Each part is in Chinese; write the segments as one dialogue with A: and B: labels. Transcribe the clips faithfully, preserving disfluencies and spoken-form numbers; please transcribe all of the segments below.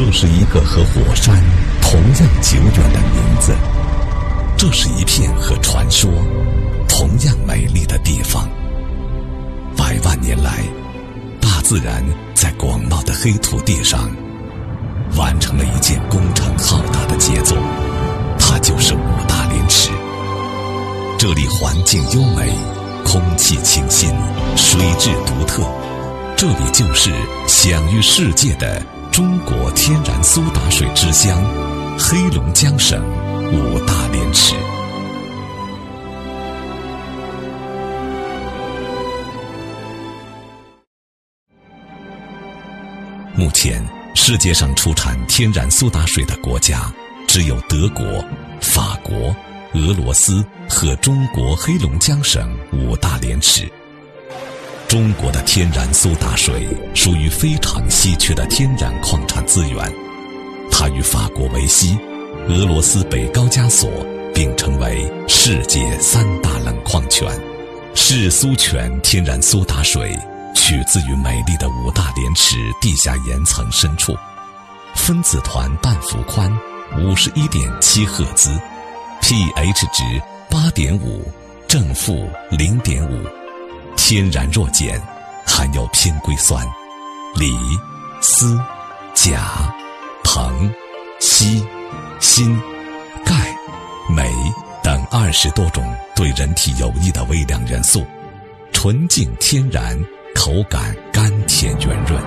A: 这是一个和火山同样久远的名字，这是一片和传说同样美丽的地方。百万年来，大自然在广袤的黑土地上完成了一件工程浩大的杰作，它就是五大连池。这里环境优美，空气清新，水质独特，这里就是享誉世界的中国天然苏打水之乡——黑龙江省五大连池。目前，世界上出产天然苏打水的国家只有德国、法国、俄罗斯和中国黑龙江省五大连池。中国的天然苏打水属于非常稀缺的天然矿产资源，它与法国维希、俄罗斯北高加索并称为世界三大冷矿泉。世苏泉天然苏打水取自于美丽的五大连池地下岩层深处，分子团半幅宽， 五十一点七 赫兹， pH 值 八点五， 正负 零点五， 天然弱碱，含有偏硅酸、锂、锶、钾、硼、硒、锌、钙、镁等二十多种对人体有益的微量元素，纯净天然，口感甘甜圆润。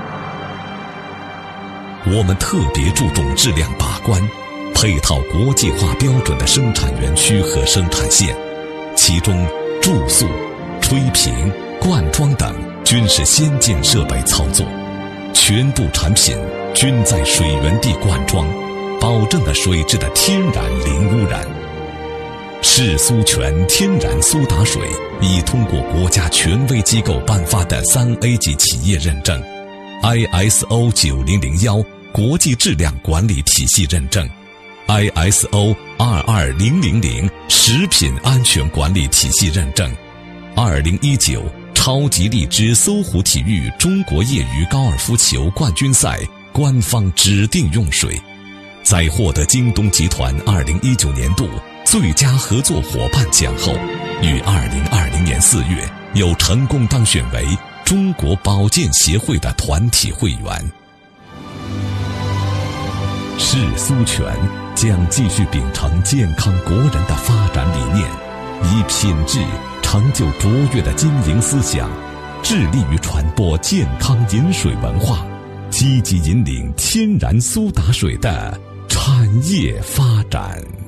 A: 我们特别注重质量把关，配套国际化标准的生产园区和生产线，其中注塑、吹平、灌装等均是先进设备操作，全部产品均在水源地灌装，保证了水质的天然零污染。世苏泉天然苏打水已通过国家权威机构颁发的 三 A 级企业认证， I S O 九零零一 国际质量管理体系认证， I S O 二二零零零 食品安全管理体系认证，二零一九超级荔枝搜狐体育中国业余高尔夫球冠军赛官方指定用水，在获得京东集团二零一九年度最佳合作伙伴奖后，于二零二零年四月又成功当选为中国保健协会的团体会员。世苏泉将继续秉承健康国人的发展理念，以品质成就卓越的经营思想，致力于传播健康饮水文化，积极引领天然苏打水的产业发展。